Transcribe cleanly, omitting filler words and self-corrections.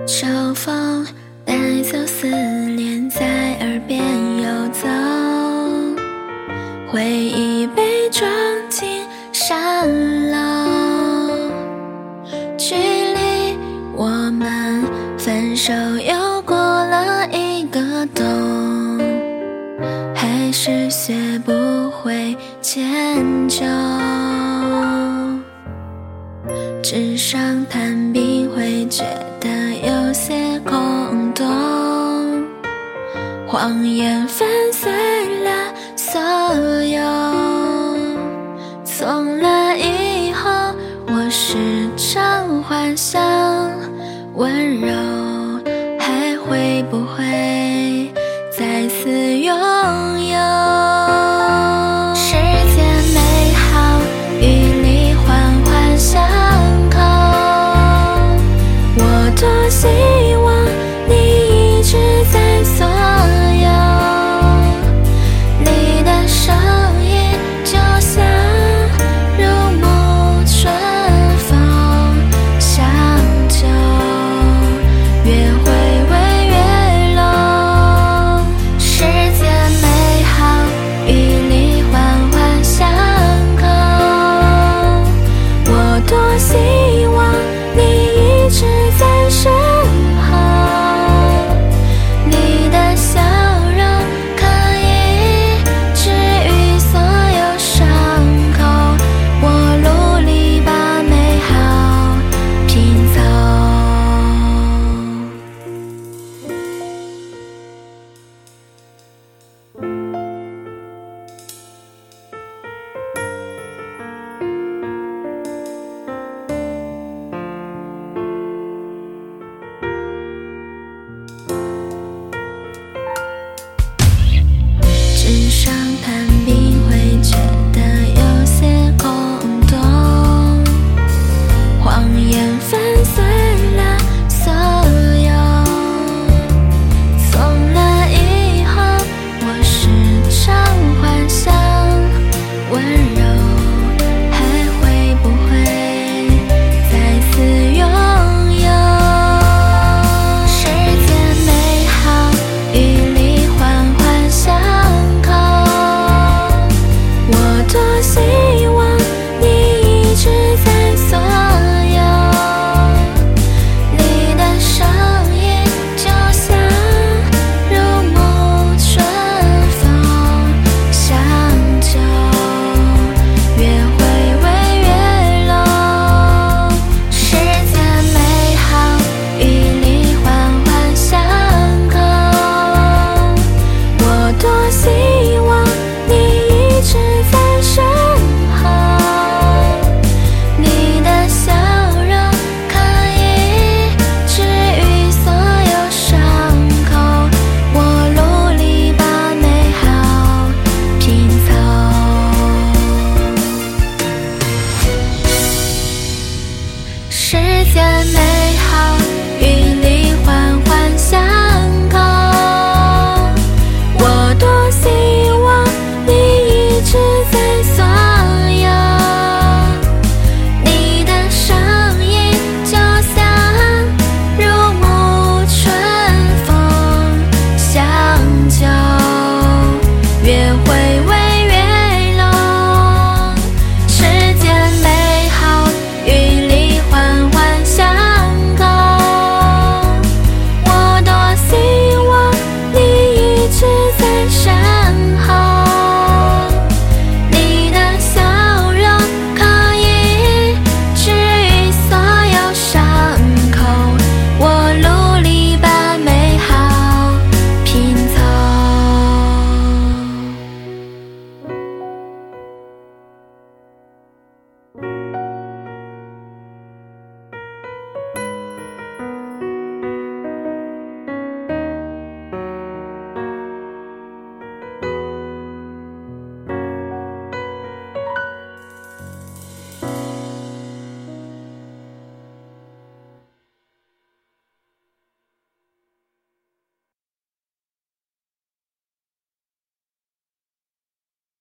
秋风带走思念，在耳边游走，回忆被装进山楼。距离我们分手又过了一个冬，还是学不会迁就。纸上谈兵会觉得有些空洞，谎言粉碎了所有。从那以后，我时常幻想温柔还会不会再次拥有。世间美好与你环环相扣，我多希望你一直在左右。你的声音就像如沐春风，像酒越回味越浓。世间美好与你环环相扣，我多希